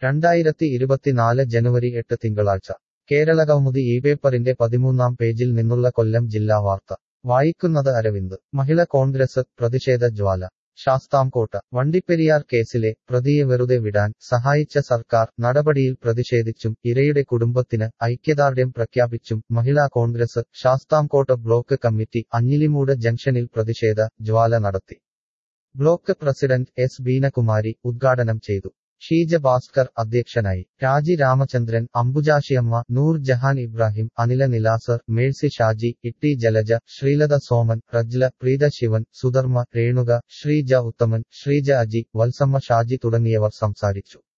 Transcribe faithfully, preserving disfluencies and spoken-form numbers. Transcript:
രണ്ടായിരത്തി ഇരുപത്തിനാല് ജനുവരി എട്ട് തിങ്കളാഴ്ച കേരളകൗമുദി ഈ പേപ്പറിന്റെ പതിമൂന്നാം പേജിൽ നിന്നുള്ള കൊല്ലം ജില്ലാ വാർത്ത വായിക്കുന്നത് അരവിന്ദ്. മഹിള കോൺഗ്രസ് പ്രതിഷേധ ജ്വാല ശാസ്താംകോട്ട. വണ്ടിപ്പെരിയാർ കേസിലെ പ്രതിയെ വെറുതെ വിടാൻ സഹായിച്ച സർക്കാർ നടപടിയിൽ പ്രതിഷേധിച്ചും ഇരയുടെ കുടുംബത്തിന് ഐക്യദാർഢ്യം പ്രഖ്യാപിച്ചും മഹിളാ കോൺഗ്രസ് ശാസ്താംകോട്ട ബ്ലോക്ക് കമ്മിറ്റി അഞ്ഞിലിമൂട് ജംഗ്ഷനിൽ പ്രതിഷേധ ജ്വാല നടത്തി. ബ്ലോക്ക് പ്രസിഡന്റ് എസ് ബീനകുമാരി ഉദ്ഘാടനം ചെയ്തു. ഷീജ ഭാസ്കർ അധ്യക്ഷനായി. രാജി രാമചന്ദ്രൻ, അംബുജാഷിയമ്മ, നൂർ ജഹാൻ ഇബ്രാഹിം, അനില നിലാസർ, മേഴ്സി ഷാജി, ഇട്ടി ജലജ, ശ്രീലത സോമൻ, റജ്ല, പ്രീത ശിവൻ, സുധർമ്മ, രേണുക, ശ്രീജ ഉത്തമൻ, ശ്രീജ അജി, വത്സമ്മ ഷാജി തുടങ്ങിയവർ സംസാരിച്ചു.